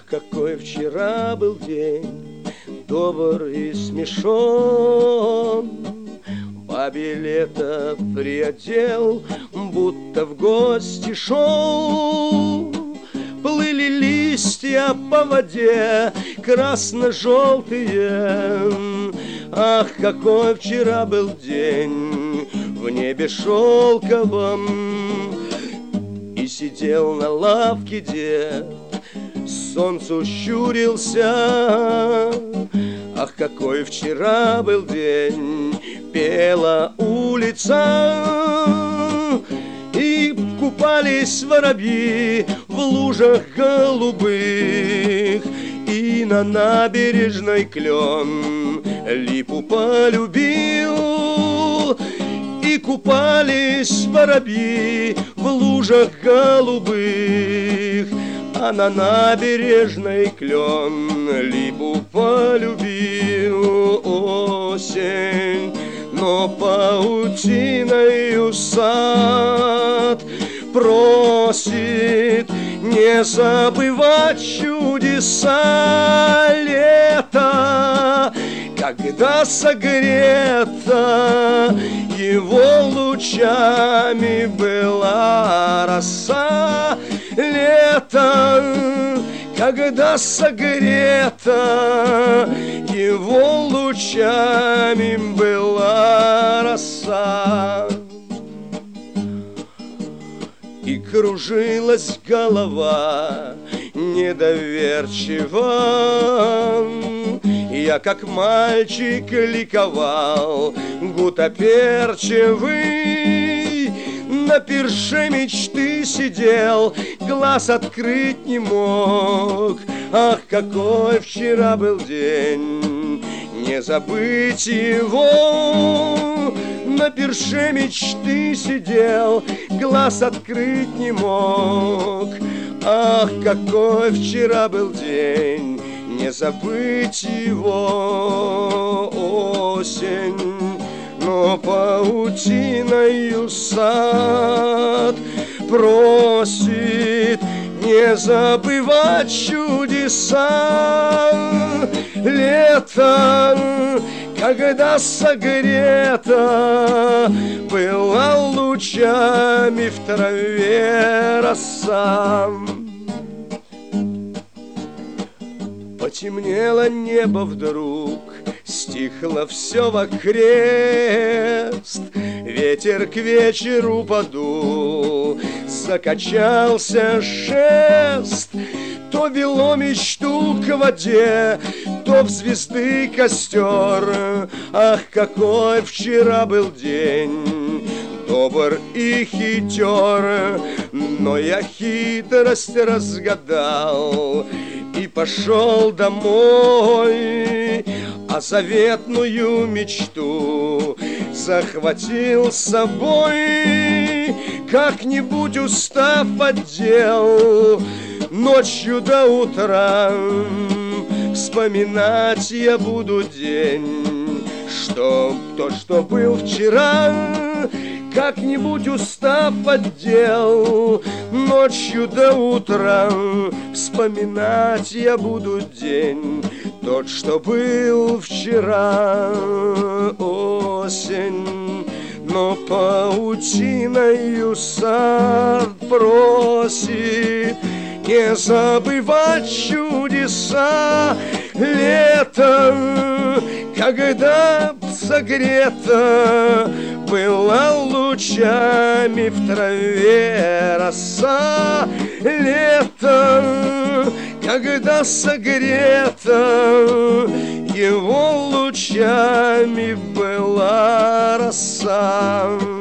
какой вчера был день, добр и смешон. Бабе лето приодел, будто в гости шел. Плыли листья по воде, красно-желтые. Ах, какой вчера был день в небе шелковом. И сидел на лавке дед, солнцу щурился. Ах, какой вчера был день, пела улица. И купались воробьи в лужах голубых. И на набережной клен липу полюбил. И купались воробьи в лужах голубых. А на набережной клен липу полюбил. Осень, но паутиною сад просит не забывать чудеса лета, когда согрета его лучами была роса. Лето, когда согрета его лучами была роса. И кружилась голова недоверчиво. Я, как мальчик, ликовал, гутоперчивый. На пирше мечты сидел, глаз открыть не мог. Ах, какой вчера был день, не забыть его. На пирше мечты сидел, глаз открыть не мог. Ах, какой вчера был день, не забыть его. Осень, но паутиною сад просит не забывать чудеса. Лето, когда согрета была лучами в траве роса. Потемнело небо вдруг, стихло все вокрест. Ветер к вечеру подул, закачался шест. То вело мечту к воде, то в звезды костер. Ах, какой вчера был день, добр и хитер. Но я хитрость разгадал и пошел домой, а заветную мечту захватил с собой. Как-нибудь устав от дел, ночью до утра вспоминать я буду день, что то, что был вчера. Как-нибудь устав от дел, ночью до утра вспоминать я буду день, тот, что был вчера. Осень, но паутиною сад просит не забывать чудеса. Лето, когда согрета была лучами в траве роса. Лето, когда согрета его лучами была роса.